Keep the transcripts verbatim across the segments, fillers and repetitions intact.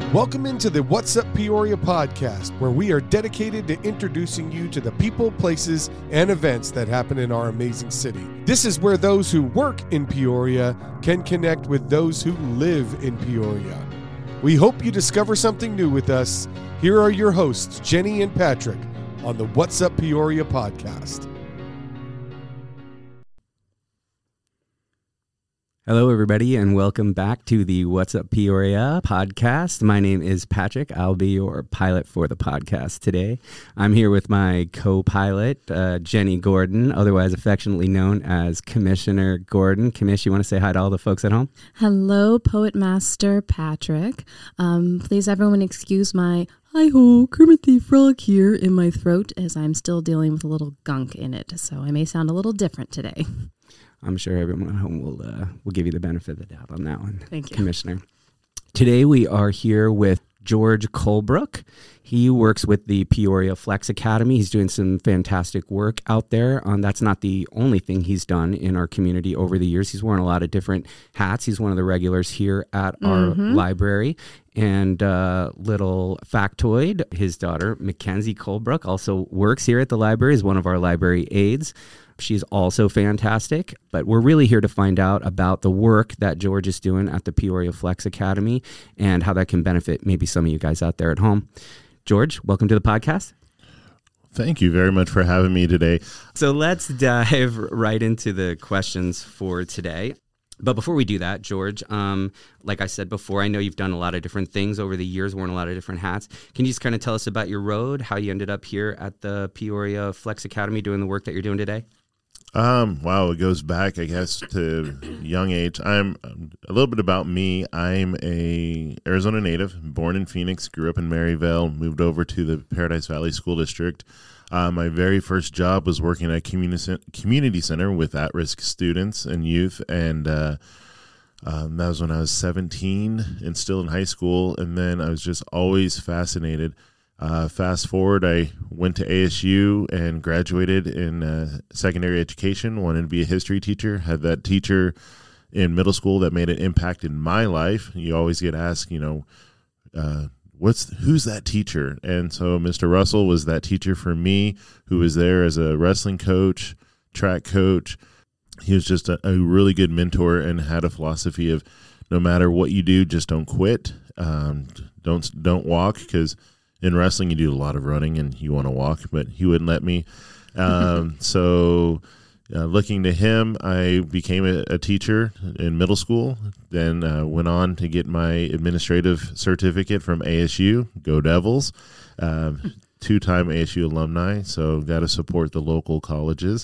Welcome into the What's Up Peoria podcast, where we are dedicated to introducing you to the people, places, and events that happen in our amazing city. This is where those who work in Peoria can connect with those who live in Peoria. We hope you discover something new with us. Here are your hosts, Jenny and Patrick, on the What's Up Peoria podcast. Hello, everybody, and welcome back to the What's Up Peoria podcast. My name is Patrick. I'll be your pilot for the podcast today. I'm here with my co-pilot, uh, Jenny Gordon, otherwise affectionately known as Commissioner Gordon. Commish, you want to say hi to all the folks at home? Hello, Poet Master Patrick. Um, please, everyone, excuse my hi-ho, Kermit the Frog here in my throat, as I'm still dealing with a little gunk in it, so I may sound a little different today. I'm sure everyone at home will uh, will give you the benefit of the doubt on that one. Thank you. Commissioner. Today we are here with George Colebrook. He works with the Peoria Flex Academy. He's doing some fantastic work out there. Um, that's not the only thing he's done in our community over the years. He's worn a lot of different hats. He's one of the regulars here at our mm-hmm. library. And uh, little factoid, his daughter, Mackenzie Colebrook, also works here at the library as one of our library aides. She's also fantastic, but we're really here to find out about the work that George is doing at the Peoria Flex Academy and how that can benefit maybe some of you guys out there at home. George, welcome to the podcast. Thank you very much for having me today. So let's dive right into the questions for today. But before we do that, George, um, like I said before, I know you've done a lot of different things over the years, worn a lot of different hats. Can you just kind of tell us about your road, how you ended up here at the Peoria Flex Academy doing the work that you're doing today? Um, wow, it goes back, I guess, to young age. I'm a little bit about me. I'm a Arizona native, born in Phoenix, grew up in Maryvale, moved over to the Paradise Valley School District. Uh, my very first job was working at a community community center with at-risk students and youth, and uh, um, that was when I was seventeen and still in high school. And then I was just always fascinated. Uh, fast forward, I went to A S U and graduated in uh, secondary education, wanted to be a history teacher, had that teacher in middle school that made an impact in my life. You always get asked, you know, uh, what's who's that teacher? And so Mister Russell was that teacher for me, who was there as a wrestling coach, track coach. He was just a, a really good mentor and had a philosophy of no matter what you do, just don't quit. Um, don't don't walk, because in wrestling, you do a lot of running and you want to walk, but he wouldn't let me. Um, so uh, looking to him, I became a, a teacher in middle school, then uh, went on to get my administrative certificate from A S U, Go Devils, um, two-time A S U alumni, so got to support the local colleges.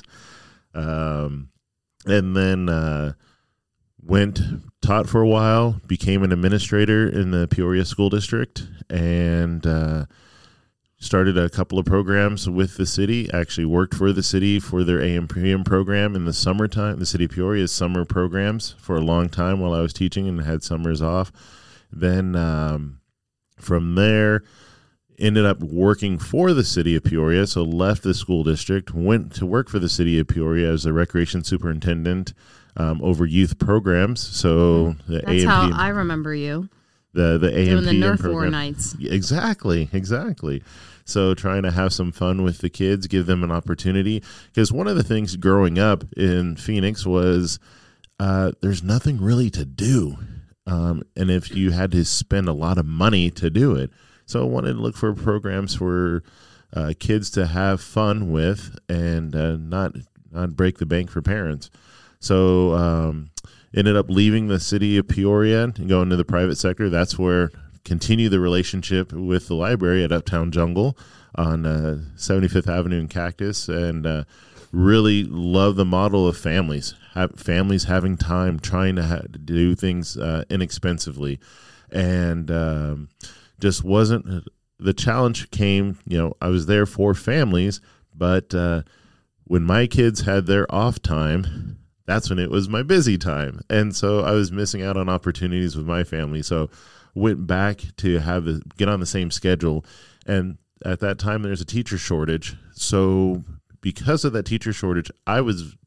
Um, and then uh, went, taught for a while, became an administrator in the Peoria School District, and uh, started a couple of programs with the city. Actually worked for the city for their A M P M program in the summertime. The city of Peoria's summer programs for a long time while I was teaching and had summers off. Then um, from there, ended up working for the city of Peoria, so left the school district, went to work for the city of Peoria as a recreation superintendent um, over youth programs. So the That's A M P, how I remember you. The the A M P M doing the Nerf program. War nights. Exactly, exactly. So trying to have some fun with the kids, give them an opportunity. Because one of the things growing up in Phoenix was uh, there's nothing really to do. Um, and if you had to spend a lot of money to do it. So I wanted to look for programs for uh, kids to have fun with and uh, not not break the bank for parents. So um ended up leaving the city of Peoria and going to the private sector. That's where continue the relationship with the library at Uptown Jungle on uh, seventy-fifth Avenue and Cactus, and uh, really love the model of families, have families having time, trying to ha- do things uh, inexpensively, and um, just wasn't the challenge came. You know, I was there for families, but uh, when my kids had their off time, that's when it was my busy time. And so I was missing out on opportunities with my family. So went back to have the, get on the same schedule. And at that time, there's a teacher shortage. So because of that teacher shortage, I was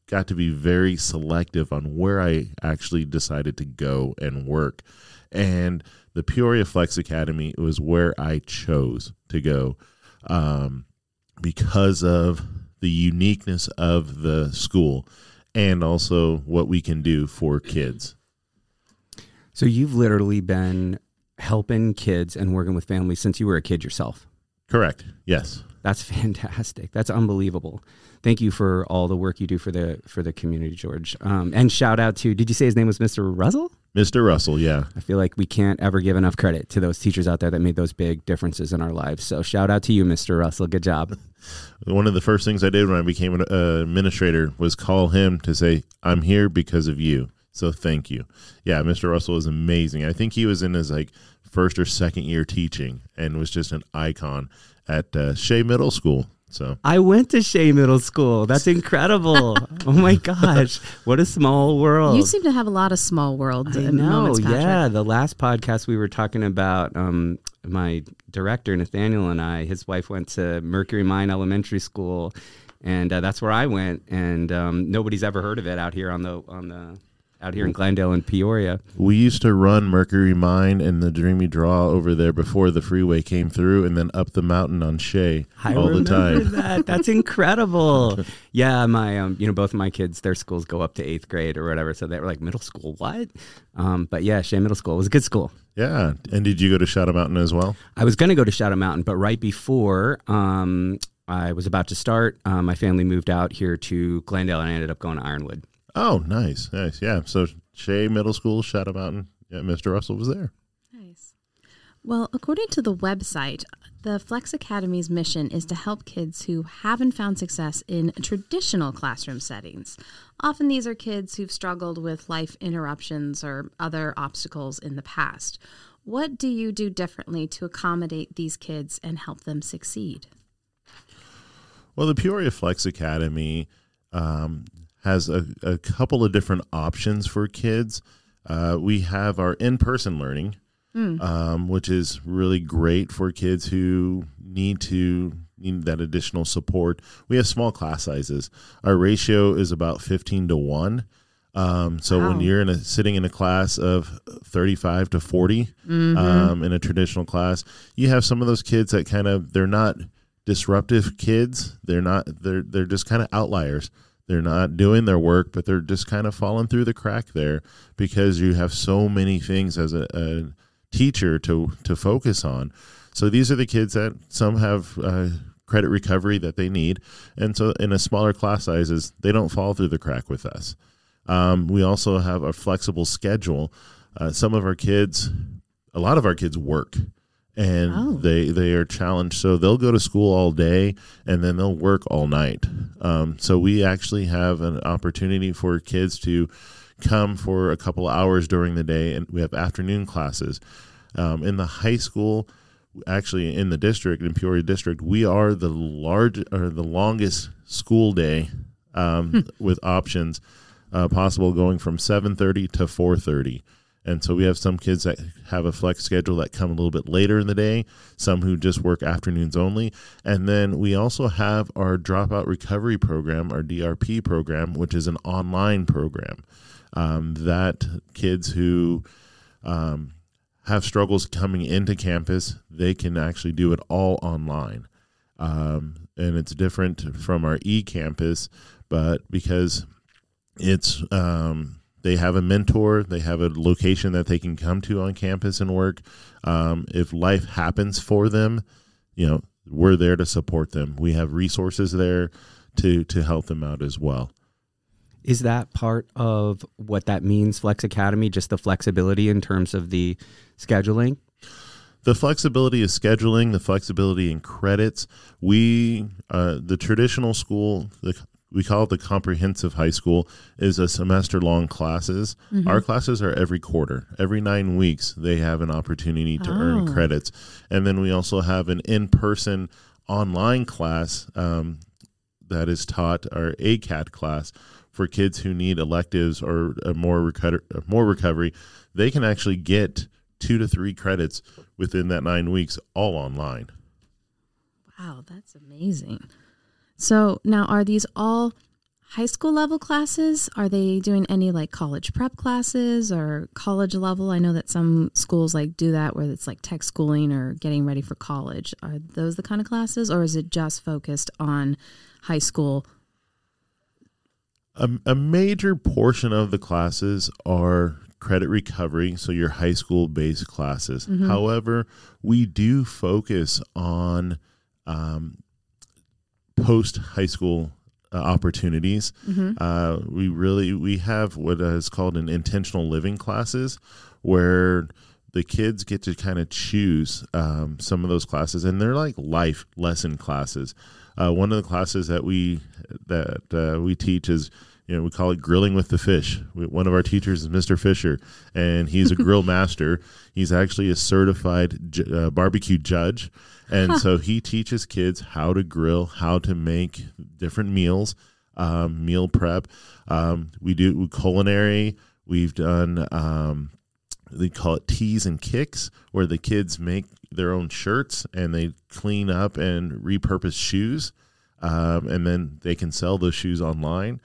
got to be very selective on where I actually decided to go and work. And the Peoria Flex Academy was where I chose to go um, because of the uniqueness of the school and also what we can do for kids. So you've literally been helping kids and working with families since you were a kid yourself. Correct. Yes. That's fantastic. That's unbelievable. Thank you for all the work you do for the for the community, George. Um, and shout out to, did you say his name was Mister Russell? Mister Russell, yeah. I feel like we can't ever give enough credit to those teachers out there that made those big differences in our lives. So shout out to you, Mister Russell. Good job. One of the first things I did when I became an uh, administrator was call him to say, I'm here because of you. So thank you. Yeah, Mister Russell is amazing. I think he was in his like first or second year teaching and was just an icon at uh, Shea Middle School. So I went to Shea Middle School. That's incredible. Oh my gosh. What a small world. You seem to have a lot of small world I in know, moments, Patrick. yeah. The last podcast we were talking about, um, my director, Nathaniel, and I, his wife went to Mercury Mine Elementary School, and uh, that's where I went. And um, nobody's ever heard of it out here on the on the out here in Glendale and Peoria. We used to run Mercury Mine and the Dreamy Draw over there before the freeway came through, and then up the mountain on Shea I all the time. That. That's incredible. Yeah, my um, you know, both of my kids, their schools go up to eighth grade or whatever, so they were like, middle school, what? Um, but yeah, Shea Middle School was a good school. Yeah, and did you go to Shadow Mountain as well? I was going to go to Shadow Mountain, but right before um, I was about to start, um, my family moved out here to Glendale, and I ended up going to Ironwood. Oh, nice, nice. Yeah, so Shea Middle School, Shadow Mountain, yeah, Mister Russell was there. Nice. Well, according to the website, the Flex Academy's mission is to help kids who haven't found success in traditional classroom settings. Often these are kids who've struggled with life interruptions or other obstacles in the past. What do you do differently to accommodate these kids and help them succeed? Well, the Peoria Flex Academy um, has a, a couple of different options for kids. Uh, we have our in-person learning, mm. um, which is really great for kids who need to need that additional support. We have small class sizes. Our ratio is about fifteen to one. Um, so wow. when you're in a sitting in a class of thirty-five to forty mm-hmm. um, in a traditional class, you have some of those kids that kind of, they're not disruptive kids. They're not, they're, they're just kind of outliers. They're not doing their work, but they're just kind of falling through the crack there because you have so many things as a, a teacher to, to focus on. So these are the kids that some have uh, credit recovery that they need. And so in a smaller class sizes, they don't fall through the crack with us. Um, we also have a flexible schedule. Uh, some of our kids, a lot of our kids work. And oh. they, they are challenged. So they'll go to school all day and then they'll work all night. Um, so we actually have an opportunity for kids to come for a couple of hours during the day, and we have afternoon classes. Um, in the high school, actually in the district, in Peoria District, we are the large or the longest school day um, with options uh, possible going from seven thirty to four thirty. And so we have some kids that have a flex schedule that come a little bit later in the day, some who just work afternoons only. And then we also have our Dropout Recovery Program, our D R P program, which is an online program um, that kids who um, have struggles coming into campus, they can actually do it all online. Um, and it's different from our e-campus, but because it's... Um, They have a mentor. They have a location that they can come to on campus and work. Um, if life happens for them, you know, we're there to support them. We have resources there to to help them out as well. Is that part of what that means, Flex Academy, just the flexibility in terms of the scheduling? The flexibility is scheduling, the flexibility in credits. We, uh, the traditional school, the we call it the comprehensive high school, is a semester-long classes. Mm-hmm. Our classes are every quarter. Every nine weeks, they have an opportunity to oh. earn credits. And then we also have an in-person online class um, that is taught, our A C A T class, for kids who need electives or a more, reco- more recovery. They can actually get two to three credits within that nine weeks, all online. Wow, that's amazing. So now, are these all high school level classes? Are they doing any like college prep classes or college level? I know that some schools like do that where it's like tech schooling or getting ready for college. Are those the kind of classes, or is it just focused on high school? A, a major portion of the classes are credit recovery, so your high school based classes. Mm-hmm. However, we do focus on um, post high school uh, opportunities. Mm-hmm. Uh, we really we have what is called an intentional living classes, where the kids get to kind of choose um, some of those classes, and they're like life lesson classes. Uh, one of the classes that we that uh, we teach is, you know, we call it grilling with the fish. We, one of our teachers is Mister Fisher, and he's a grill master. He's actually a certified ju- uh, barbecue judge, and huh. so he teaches kids how to grill, how to make different meals, um, meal prep. Um, we do culinary. We've done. Um, they call it teas and kicks, where the kids make their own shirts and they clean up and repurpose shoes, um, and then they can sell those shoes online.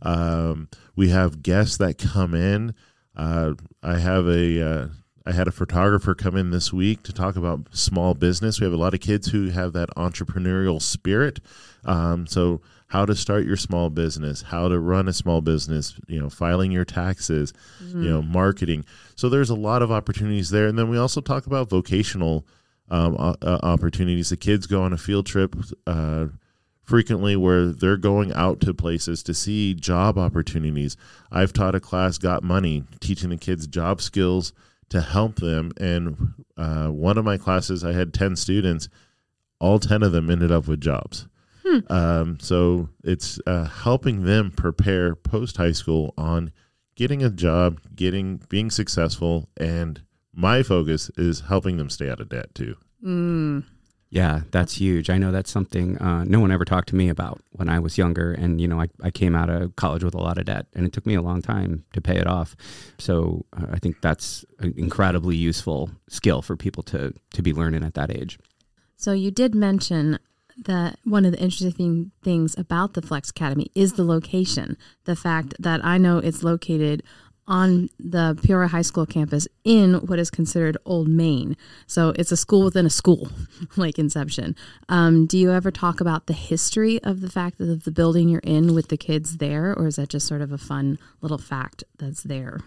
Um, we have guests that come in. Uh, I have a, uh, I had a photographer come in this week to talk about small business. We have a lot of kids who have that entrepreneurial spirit. Um, so how to start your small business, how to run a small business, you know, filing your taxes, mm-hmm. you know, marketing. So there's a lot of opportunities there. And then we also talk about vocational um, uh, opportunities. The kids go on a field trip uh, frequently where they're going out to places to see job opportunities. I've taught a class, Got Money, teaching the kids job skills to help them. And uh, one of my classes, I had ten students. All ten of them ended up with jobs. Hmm. Um, so it's uh, helping them prepare post high school on getting a job, getting being successful, and my focus is helping them stay out of debt too. Mm. Yeah, that's huge. I know that's something uh, no one ever talked to me about when I was younger. And, you know, I, I came out of college with a lot of debt, and it took me a long time to pay it off. So uh, I think that's an incredibly useful skill for people to, to be learning at that age. So you did mention that one of the interesting things about the Flex Academy is the location. The fact that I know it's located on the Peoria High School campus in what is considered Old Main. So it's a school within a school, like Inception. Um, do you ever talk about the history of the fact of the building you're in with the kids there, or is that just sort of a fun little fact that's there?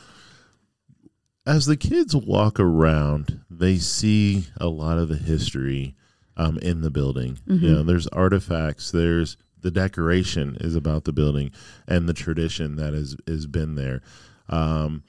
As the kids walk around, they see a lot of the history um, in the building. Mm-hmm. You know, there's artifacts, there's the decoration is about the building and the tradition that has, has been there. Um,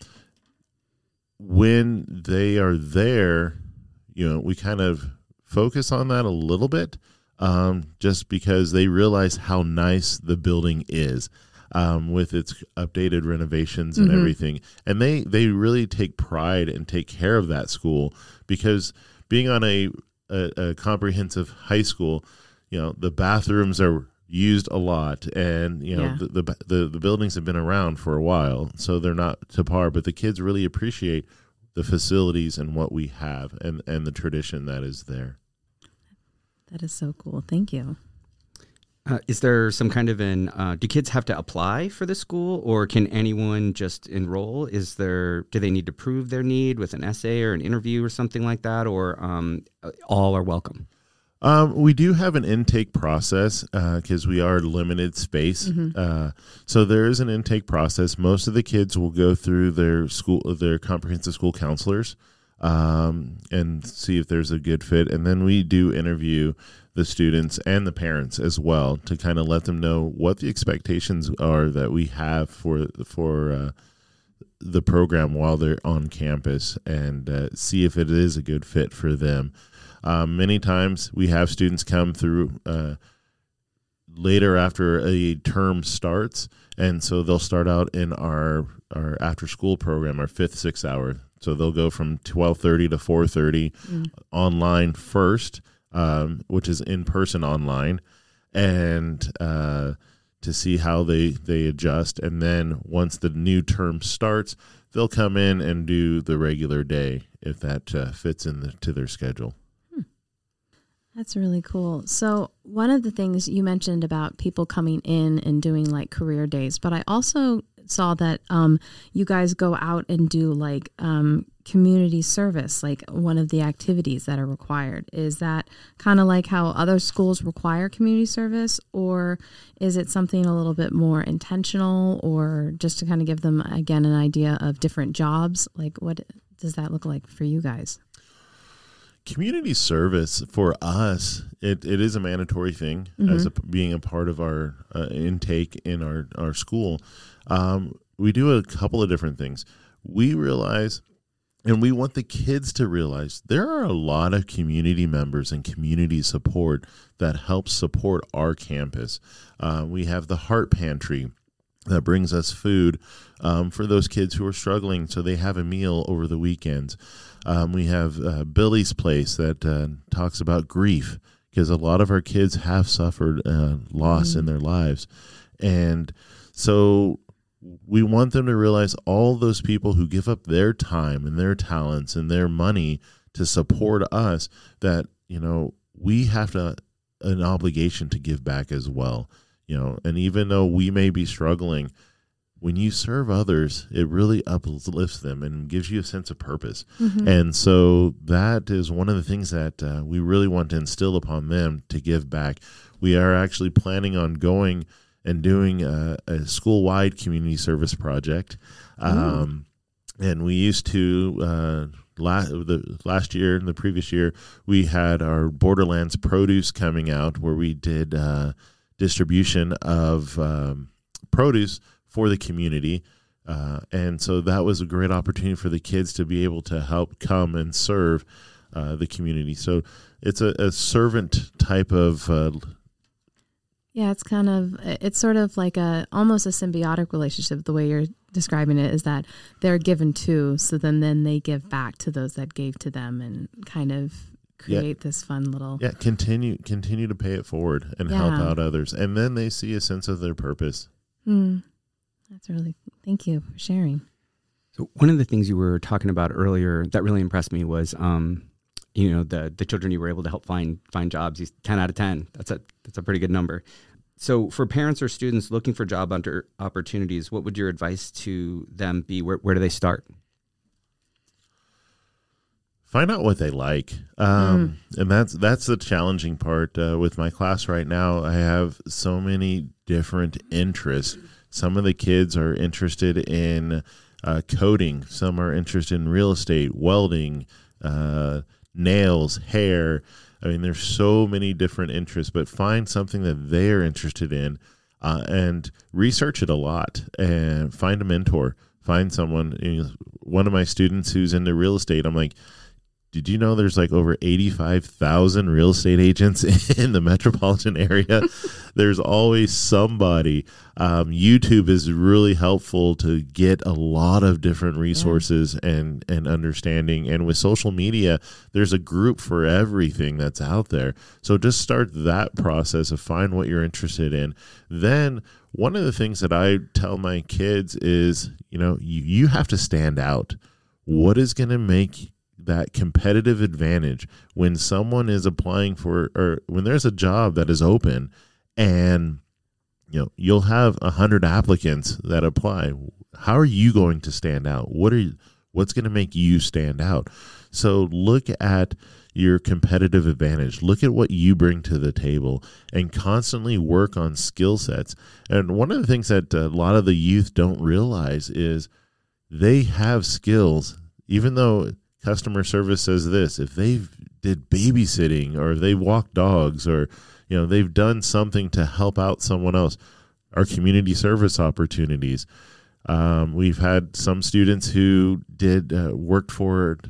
when they are there, you know, we kind of focus on that a little bit, um, just because they realize how nice the building is, um, with its updated renovations and mm-hmm. everything. And they, they really take pride and take care of that school, because being on a, a, a comprehensive high school, you know, the bathrooms are used a lot, and you know yeah. the, the the the buildings have been around for a while, so they're not to par, but the kids really appreciate the facilities and what we have, and and the tradition that is there. That is so cool. Thank you. Uh, is there some kind of an uh, do kids have to apply for the school, or can anyone just enroll? Is there do they need to prove their need with an essay or an interview or something like that, or um, all are welcome? Um, we do have an intake process because uh, we are limited space. Mm-hmm. Uh, so there is an intake process. Most of the kids will go through their school, their comprehensive school counselors, um, and see if there's a good fit. And then we do interview the students and the parents as well to kind of let them know what the expectations are that we have for for uh, the program while they're on campus, and uh, see if it is a good fit for them. Um, many times we have students come through uh, later after a term starts, and so they'll start out in our our after school program, our fifth six hour. So they'll go from twelve thirty to four thirty mm. online first, um, which is in person online, and uh, to see how they they adjust. And then once the new term starts, they'll come in and do the regular day if that uh, fits into their schedule. That's really cool. So one of the things you mentioned about people coming in and doing like career days, but I also saw that um, you guys go out and do like um, community service, like one of the activities that are required. Is that kind of like how other schools require community service, or is it something a little bit more intentional, or just to kind of give them, again, an idea of different jobs? Like what does that look like for you guys? Community service for us, it, it is a mandatory thing mm-hmm. as a, being a part of our uh, intake in our, our school. Um, we do a couple of different things. We realize, and we want the kids to realize, there are a lot of community members and community support that helps support our campus. Uh, we have the Heart Pantry that brings us food um, for those kids who are struggling so they have a meal over the weekends. Um, we have uh, Billy's Place that uh, talks about grief, because a lot of our kids have suffered uh, loss mm-hmm. in their lives. And so we want them to realize all those people who give up their time and their talents and their money to support us, that, you know, we have to an obligation to give back as well. You know, and even though we may be struggling, when you serve others, it really uplifts them and gives you a sense of purpose. Mm-hmm. And so that is one of the things that uh, we really want to instill upon them to give back. We are actually planning on going and doing a, a school-wide community service project. Um, and we used to, uh, last, the, last year and the previous year, we had our Borderlands produce coming out, where we did uh, distribution of um, produce for the community. Uh, and so that was a great opportunity for the kids to be able to help come and serve uh, the community. So it's a, a servant type of uh, yeah, it's kind of, it's sort of like a, almost a symbiotic relationship. The way you're describing it is that they're given to, so then, then they give back to those that gave to them, and kind of create yeah. this fun little. Yeah, continue, continue to pay it forward and yeah. help out others. And then they see a sense of their purpose. Mm. That's really, thank you for sharing. So one of the things you were talking about earlier that really impressed me was, um, you know, the the children you were able to help find find jobs. He's ten out of ten. That's a that's a pretty good number. So for parents or students looking for job under opportunities, what would your advice to them be? Where where do they start? Find out what they like. Um, mm. And that's that's the challenging part uh, with my class right now. I have so many different interests. Some of the kids are interested in uh, coding. Some are interested in real estate, welding, uh, nails, hair. I mean, there's so many different interests, but find something that they're interested in uh, and research it a lot, and find a mentor. Find someone. You know, one of my students who's into real estate, I'm like, did you know there's like over eighty-five thousand real estate agents in the metropolitan area? There's always somebody. Um, YouTube is really helpful to get a lot of different resources yeah. and, and understanding. And with social media, there's a group for everything that's out there. So just start that process of find what you're interested in. Then one of the things that I tell my kids is, you know, you, you have to stand out. What is going to make that competitive advantage when someone is applying for, or when there's a job that is open, and you know you'll have a hundred applicants that apply? How are you going to stand out? What are you, what's going to make you stand out? So look at your competitive advantage. Look at what you bring to the table, and constantly work on skill sets. And one of the things that a lot of the youth don't realize is they have skills, even though customer service says this. If they did babysitting, or they walk dogs, or you know they've done something to help out someone else, our community service opportunities. Um, we've had some students who did uh, worked for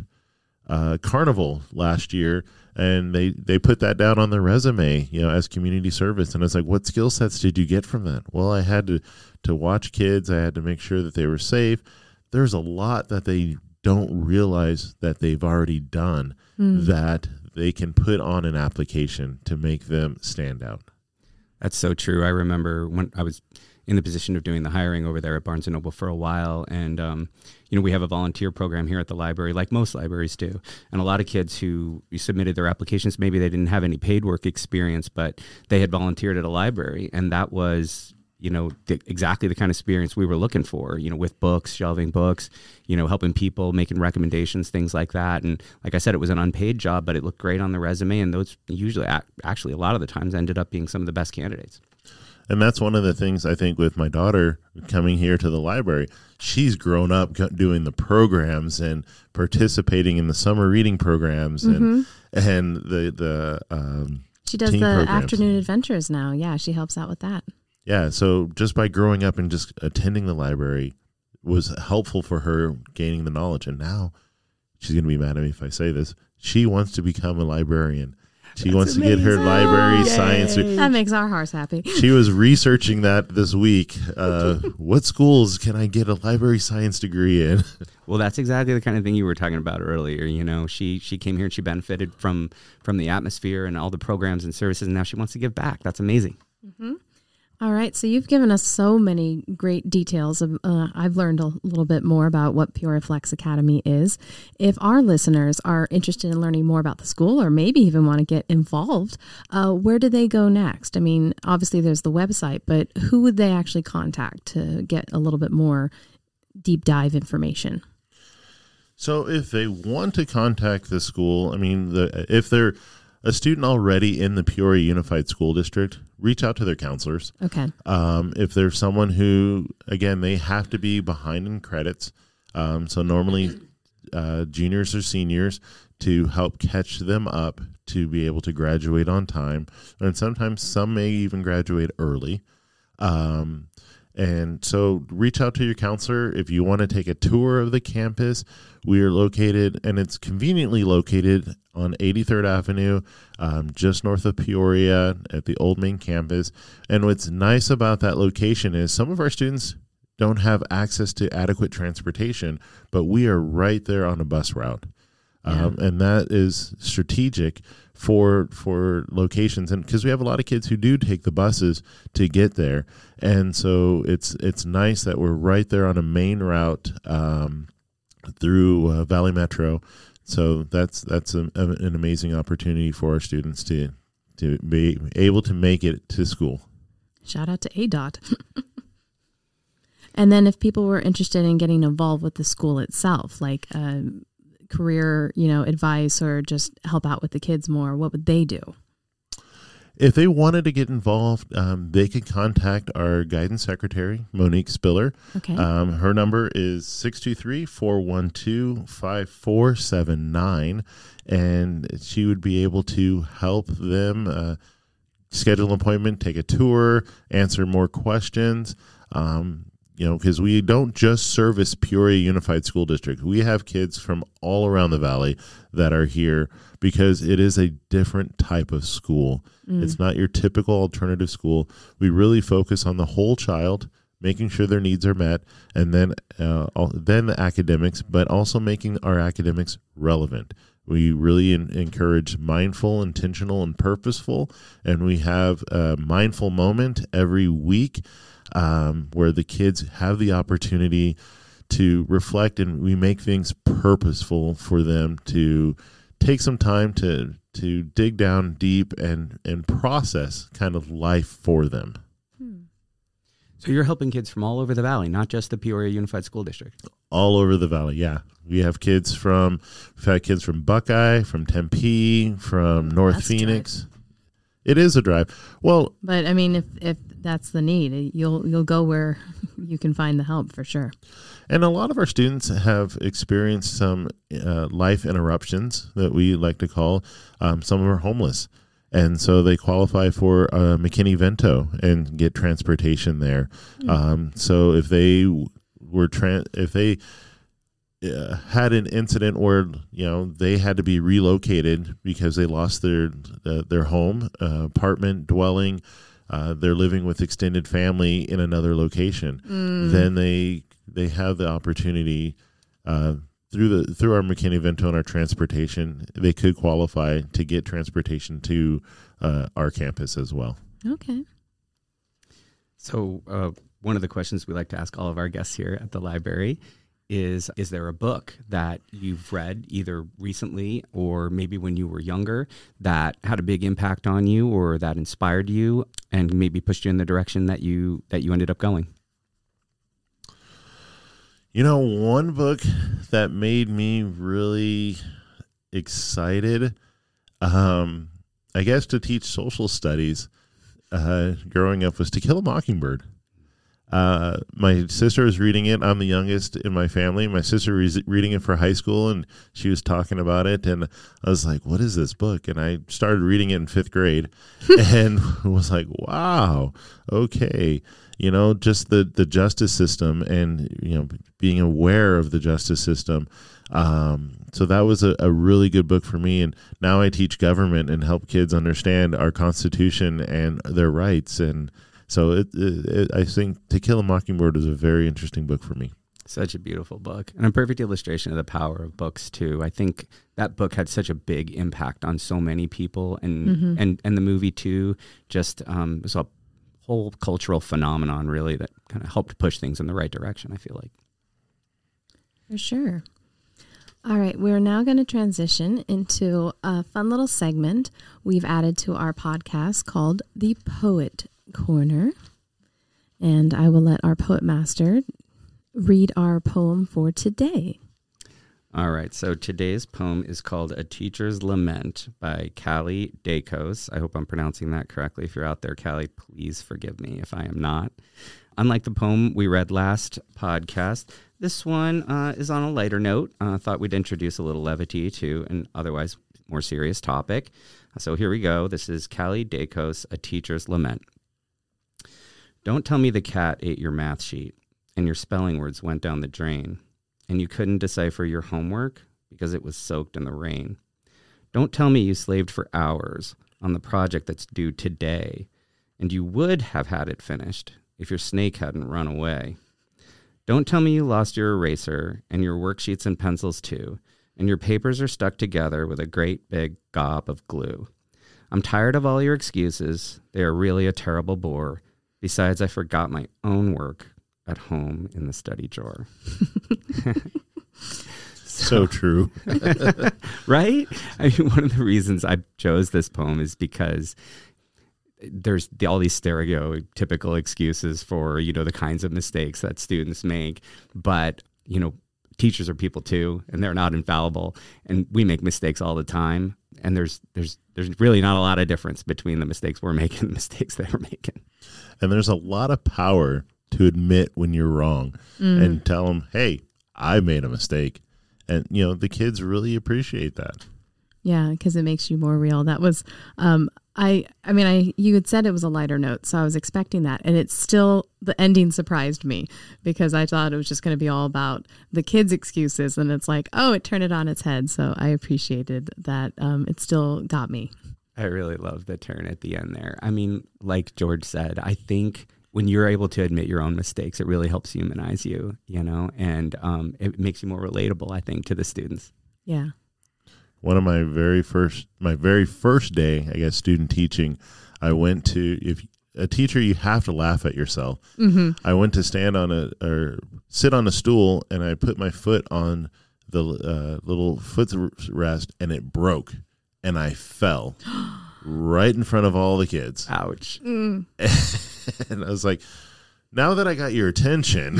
uh, Carnival last year, and they they put that down on their resume, you know, as community service. And it's like, what skill sets did you get from that? Well, I had to to watch kids. I had to make sure that they were safe. There's a lot that they don't realize that they've already done mm. that they can put on an application to make them stand out. That's so true. I remember when I was in the position of doing the hiring over there at Barnes and Noble for a while. And, um, you know, we have a volunteer program here at the library, like most libraries do. And a lot of kids who submitted their applications, maybe they didn't have any paid work experience, but they had volunteered at a library. And that was, you know, the, exactly the kind of experience we were looking for, you know, with books, shelving books, you know, helping people, making recommendations, things like that. And like I said, it was an unpaid job, but it looked great on the resume. And those usually, actually, a lot of the times ended up being some of the best candidates. And that's one of the things I think with my daughter coming here to the library. She's grown up doing the programs and participating in the summer reading programs mm-hmm. and and the the um, she does the programs. Afternoon adventures now. Yeah, she helps out with that. Yeah, so just by growing up and just attending the library was helpful for her gaining the knowledge. And now she's going to be mad at me if I say this. She wants to become a librarian. She That's wants amazing. to get her library oh, science. That makes our hearts happy. She was researching that this week. Uh, what schools can I get a library science degree in? Well, that's exactly the kind of thing you were talking about earlier. You know, she she came here and she benefited from from the atmosphere and all the programs and services, and now she wants to give back. That's amazing. Mm-hmm. All right, so you've given us so many great details. Of, uh, I've learned a little bit more about what Peoria Flex Academy is. If our listeners are interested in learning more about the school or maybe even want to get involved, uh, where do they go next? I mean, obviously there's the website, but who would they actually contact to get a little bit more deep dive information? So if they want to contact the school, I mean, the, if they're a student already in the Peoria Unified School District, reach out to their counselors. Okay. Um, if there's someone who, again, they have to be behind in credits. Um, so normally uh, juniors or seniors to help catch them up to be able to graduate on time. And sometimes some may even graduate early. Um, and so reach out to your counselor. If you want to take a tour of the campus, we are located, and it's conveniently located on eighty-third Avenue, um, just north of Peoria at the old main campus. And what's nice about that location is some of our students don't have access to adequate transportation, but we are right there on a bus route. Yeah. Um, and that is strategic for for locations, and because we have a lot of kids who do take the buses to get there, and so it's it's nice that we're right there on a main route um, through uh, Valley Metro. So that's that's a, a, an amazing opportunity for our students to to be able to make it to school. Shout out to A D O T. And then if people were interested in getting involved with the school itself, like uh, career, you know, advice or just help out with the kids more, what would they do? If they wanted to get involved, um, they could contact our guidance secretary, Monique Spiller. Okay. Um, her number is six two three, four one two, five four seven nine, and she would be able to help them uh, schedule an appointment, take a tour, answer more questions. Um, You know, because we don't just service Peoria Unified School District. We have kids from all around the valley that are here because it is a different type of school. Mm. It's not your typical alternative school. We really focus on the whole child, making sure their needs are met, and then uh, all, then the academics, but also making our academics relevant. We really in, encourage mindful, intentional, and purposeful, and we have a mindful moment every week Um, where the kids have the opportunity to reflect, and we make things purposeful for them to take some time to to dig down deep and, and process kind of life for them. Hmm. So you're helping kids from all over the valley, not just the Peoria Unified School District. All over the valley, yeah. We have kids from, we've had kids from Buckeye, from Tempe, from North That's Phoenix. Drive. It is a drive. Well, but I mean, if if that's the need, you'll you'll go where you can find the help for sure. And a lot of our students have experienced some uh, life interruptions that we like to call. Um, some of them are homeless, and so they qualify for uh, McKinney-Vento and get transportation there. Mm-hmm. Um, so if they were tra- if they Uh, had an incident where, you know, they had to be relocated because they lost their uh, their home, uh, apartment, dwelling, uh, they're living with extended family in another location, mm. then they they have the opportunity uh, through the through our McKinney-Vento and our transportation, they could qualify to get transportation to uh, our campus as well. Okay. So uh, one of the questions we like to ask all of our guests here at the library is, is there a book that you've read either recently or maybe when you were younger that had a big impact on you or that inspired you and maybe pushed you in the direction that you that you ended up going? You know, one book that made me really excited, um, I guess, to teach social studies uh, growing up was To Kill a Mockingbird. Uh, my sister was reading it. I'm the youngest in my family. My sister was reading it for high school, and she was talking about it. And I was like, what is this book? And I started reading it in fifth grade and was like, wow, okay. You know, just the, the justice system and, you know, being aware of the justice system. Um, so that was a, a really good book for me. And now I teach government and help kids understand our Constitution and their rights. And so it, it, it, I think To Kill a Mockingbird is a very interesting book for me. Such a beautiful book and a perfect illustration of the power of books too. I think that book had such a big impact on so many people, and mm-hmm. and, and the movie too just um, was a whole cultural phenomenon really that kind of helped push things in the right direction, I feel like. For sure. All right, we're now going to transition into a fun little segment we've added to our podcast called The Poet Corner. And I will let our poet master read our poem for today. All right, so today's poem is called A Teacher's Lament by Callie Dacos. I hope I'm pronouncing that correctly. If you're out there, Callie, please forgive me if I am not. Unlike the poem we read last podcast, this one uh, is on a lighter note. I uh, thought we'd introduce a little levity to an otherwise more serious topic. So here we go. This is Callie Dacos, A Teacher's Lament. Don't tell me the cat ate your math sheet and your spelling words went down the drain and you couldn't decipher your homework because it was soaked in the rain. Don't tell me you slaved for hours on the project that's due today and you would have had it finished if your snake hadn't run away. Don't tell me you lost your eraser and your worksheets and pencils too, and your papers are stuck together with a great big gob of glue. I'm tired of all your excuses. They are really a terrible bore. Besides, I forgot my own work at home in the study drawer. So true. Right? I mean, one of the reasons I chose this poem is because there's the, all these stereotypical excuses for, you know, the kinds of mistakes that students make. But, you know, teachers are people too, and they're not infallible. And we make mistakes all the time. And there's there's there's really not a lot of difference between the mistakes we're making and the mistakes they're making. And there's a lot of power to admit when you're wrong mm. and tell them, hey, I made a mistake. And, you know, the kids really appreciate that. Yeah, because it makes you more real. That was, um, I I mean, I you had said it was a lighter note, so I was expecting that. And it's still, the ending surprised me because I thought it was just going to be all about the kids' excuses. And it's like, oh, it turned it on its head. So I appreciated that. Um, it still got me. I really love the turn at the end there. I mean, like George said, I think when you're able to admit your own mistakes, it really helps humanize you, you know, and um, it makes you more relatable, I think, to the students. Yeah. One of my very first, my very first day, I guess, student teaching, I went to, if a teacher, you have to laugh at yourself. Mm-hmm. I went to stand on a, or sit on a stool, and I put my foot on the uh, little footrest, and it broke, and I fell right in front of all the kids. Ouch. Mm. And I was like, now that I got your attention.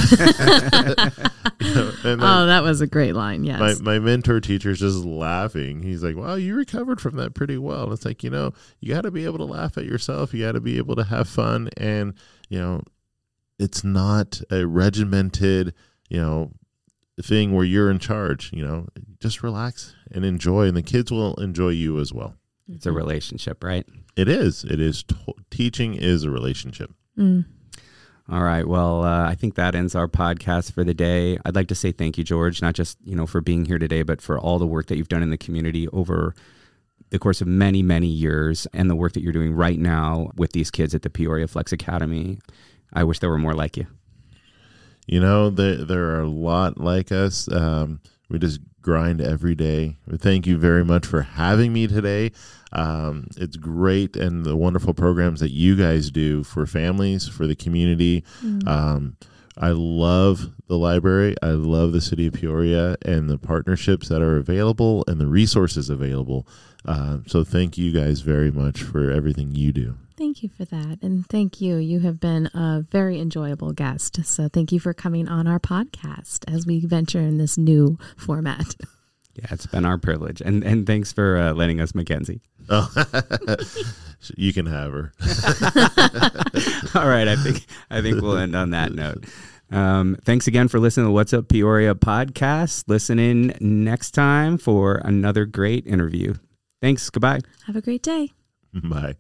You know, and oh, that was a great line. Yes. My, my mentor teacher's just laughing. He's like, wow, you recovered from that pretty well. And it's like, you know, you got to be able to laugh at yourself. You got to be able to have fun. And, you know, it's not a regimented, you know, thing where you're in charge. You know, just relax and enjoy. And the kids will enjoy you as well. It's a relationship, right? It is. It is. T- teaching is a relationship. Mm. All right. Well, uh, I think that ends our podcast for the day. I'd like to say thank you, George, not just, you know, for being here today, but for all the work that you've done in the community over the course of many, many years and the work that you're doing right now with these kids at the Peoria Flex Academy. I wish there were more like you. You know, there, there are a lot like us. Um, we just grind every day. Thank you very much for having me today. Um, it's great, and the wonderful programs that you guys do for families, for the community. Mm-hmm. Um, I love the library. I love the city of Peoria and the partnerships that are available and the resources available. Uh, so thank you guys very much for everything you do. Thank you for that. And thank you. You have been a very enjoyable guest. So thank you for coming on our podcast as we venture in this new format. Yeah, it's been our privilege. And and thanks for uh, letting us Mackenzie. Oh, you can have her. All right. I think I think we'll end on that note. Um, thanks again for listening to What's Up Peoria podcast. Listen in next time for another great interview. Thanks. Goodbye. Have a great day. Bye.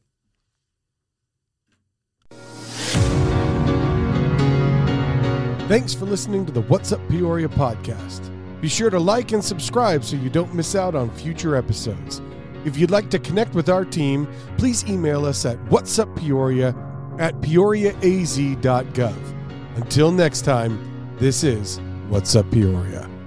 Thanks for listening to the What's Up Peoria podcast. Be sure to like and subscribe so you don't miss out on future episodes. If you'd like to connect with our team, please email us at whatsuppeoria at peoria a z dot gov. Until next time, this is What's Up Peoria.